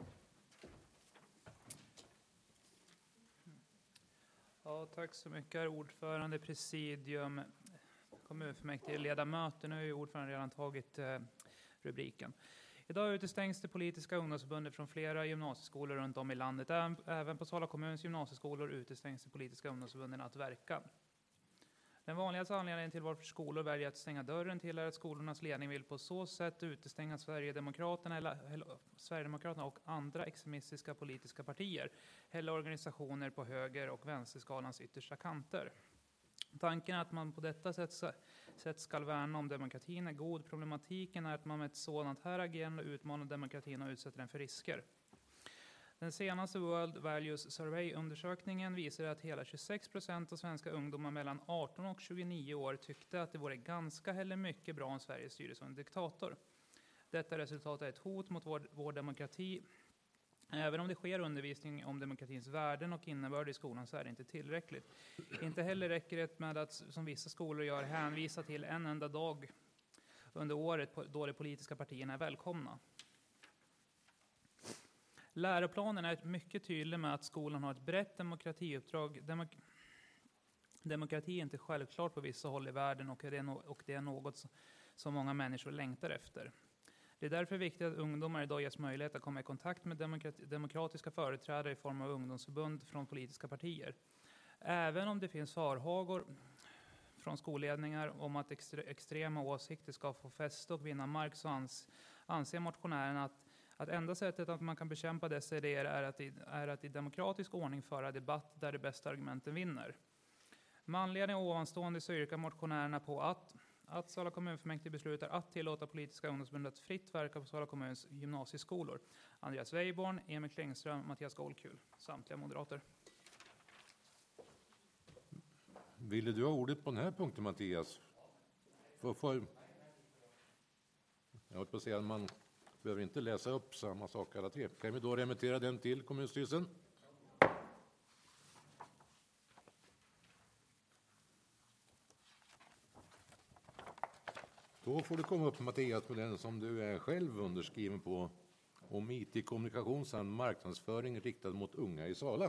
Ja, tack så mycket, herr ordförande, presidium, kommunfullmäktige, ledamöter. Nu har ju ordförande redan tagit eh, rubriken. Idag utestängs det politiska ungdomsförbundet från flera gymnasieskolor runt om i landet. Även på Sala kommuns gymnasieskolor utestängs det politiska ungdomsförbunden att verka. Den vanligaste anledningen till varför skolor väljer att stänga dörren till är att skolornas ledning vill på så sätt utestänga Sverigedemokraterna, eller, eller, Sverigedemokraterna och andra extremistiska politiska partier eller organisationer på höger- och vänsterskalans yttersta kanter. Tanken är att man på detta sätt, sätt ska värna om demokratin är god. Problematiken är att man med ett sådant här agerande utmanar demokratin och utsätter den för risker. Den senaste World Values Survey-undersökningen visar att hela tjugosex procent av svenska ungdomar mellan arton och tjugonio år tyckte att det vore ganska eller mycket bra om Sverige styrdes som en diktator. Detta resultat är ett hot mot vår, vår demokrati. Även om det sker undervisning om demokratins värden och innebörd i skolan så är det inte tillräckligt. Inte heller räcker det med att, som vissa skolor gör, hänvisa till en enda dag under året då de politiska partierna är välkomna. Läroplanen är mycket tydlig med att skolan har ett brett demokratiuppdrag. Demok- Demokrati är inte självklart på vissa håll i världen och det är, no- och det är något som många människor längtar efter. Det är därför viktigt att ungdomar idag ges möjlighet att komma i kontakt med demokrat- demokratiska företrädare i form av ungdomsförbund från politiska partier. Även om det finns farhågor från skolledningar om att extre- extrema åsikter ska få fäste och vinna mark så ans- anser motionärerna att Att enda sättet att man kan bekämpa dessa idéer är att, i, är att i demokratisk ordning föra debatt där de bästa argumenten vinner. Med anledning av ovanstående så yrkar motionärerna på att att Sala kommunfullmäktige beslutar att tillåta politiska ungdomsförbund att fritt verka på Sala kommuns gymnasieskolor. Andreas Weiborn, Emil Klingström, Mattias Golkul, samtliga moderater. Ville du ha ordet på den här punkten, Mattias? För, för... Jag håller på att säga att man behöver inte läsa upp samma sak alla tre. Kan vi då remittera den till kommunstyrelsen? Då får du komma upp, Mattias, med den som du är själv underskriven på om I T-kommunikation samt marknadsföring riktad mot unga i Sala.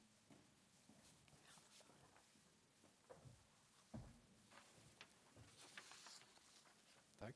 Tack.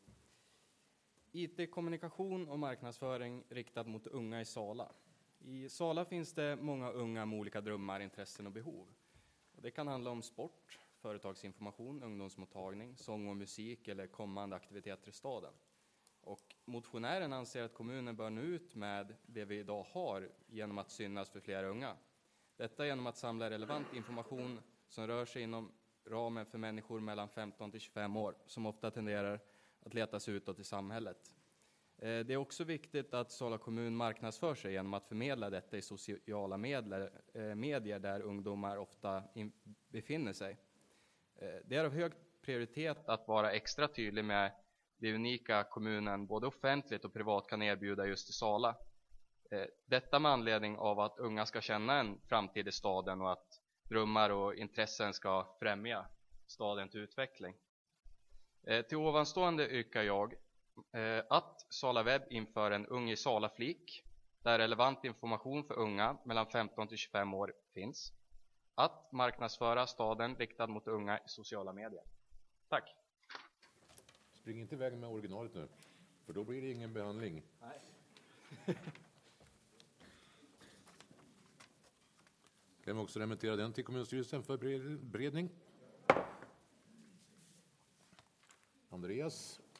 I T-kommunikation och marknadsföring riktad mot unga i Sala. I Sala finns det många unga med olika drömmar, intressen och behov. Det kan handla om sport, företagsinformation, ungdomsmottagning, sång och musik eller kommande aktiviteter i staden. Och motionären anser att kommunen bör nå ut med det vi idag har genom att synas för fler unga. Detta genom att samla relevant information som rör sig inom ramen för människor mellan femton till tjugofem år som ofta tenderar att letas utåt i samhället. Det är också viktigt att Sala kommun marknadsför sig genom att förmedla detta i sociala medier där ungdomar ofta befinner sig. Det är av hög prioritet att vara extra tydlig med det unika kommunen både offentligt och privat kan erbjuda just i Sala. Detta med anledning av att unga ska känna en framtid i staden och att drömmar och intressen ska främja stadens utveckling. Till ovanstående yrkar jag att Sala Webb inför en Ung i Sala-flik där relevant information för unga mellan femton till tjugofem år finns. Att marknadsföra staden riktad mot unga i sociala medier. Tack. Spring inte iväg med originalet nu, för då blir det ingen behandling. Nej. Kan vi också remittera den till kommunstyrelsen för beredning? Andreas.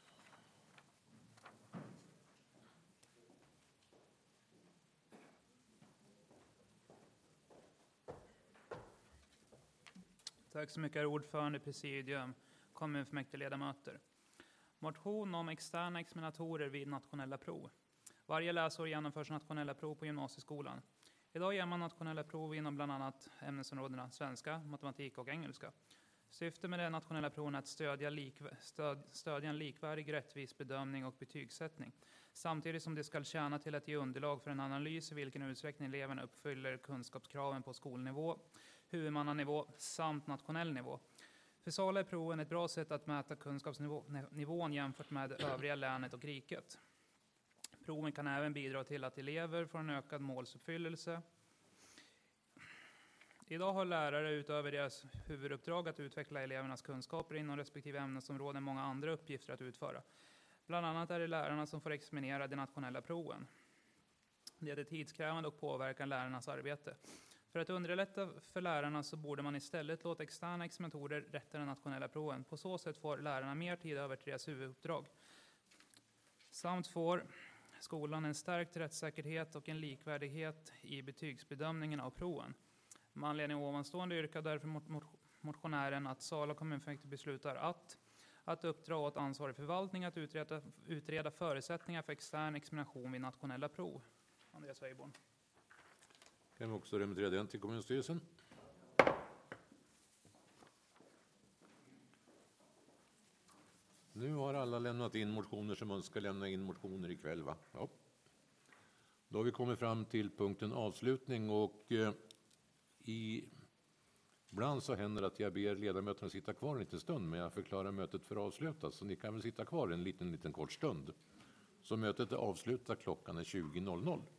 Tack så mycket, herr ordförande, presidium, kommunfullmäktigeledamöter. Motion om externa examinatorer vid nationella prov. Varje läsår genomförs nationella prov på gymnasieskolan. Idag ger man nationella prov inom bland annat ämnesområdena svenska, matematik och engelska. Syftet med de nationella proven är att stödja, likv- stöd, stödja en likvärdig, rättvis bedömning och betygssättning. Samtidigt som det ska tjäna till att ge underlag för en analys i vilken utsträckning eleverna uppfyller kunskapskraven på skolnivå, huvudmannanivå samt nationell nivå. För Sala är proven ett bra sätt att mäta kunskapsnivån jämfört med övriga länet och riket. Proven kan även bidra till att elever får en ökad målsuppfyllelse. Idag har lärare utöver deras huvuduppdrag att utveckla elevernas kunskaper inom respektive ämnesområden många andra uppgifter att utföra. Bland annat är det lärarna som får examinera de nationella proven. Det är tidskrävande och påverkar lärarnas arbete. För att underlätta för lärarna så borde man istället låta externa examinatorer rätta de nationella proven. På så sätt får lärarna mer tid över till deras huvuduppdrag. Samt får skolan en stärkt rättssäkerhet och en likvärdighet i betygsbedömningen av proven. Med anledning av ovanstående yrkar därför motionären att Sala kommunfullmäktige beslutar att att uppdra åt ansvarig förvaltning att utreda, utreda förutsättningar för extern examination vid nationella prov. Andreas Weiborn. Kan vi också remittera den till kommunstyrelsen? Nu har alla lämnat in motioner som önskar lämna in motioner ikväll, va? Ja. Då har vi kommit fram till punkten avslutning och eh, i, ibland så händer att jag ber ledamöterna sitta kvar en liten stund, men jag förklarar mötet för avslutat, så ni kan väl sitta kvar en liten, liten kort stund. Så mötet är avslutat, klockan är tjugo noll noll.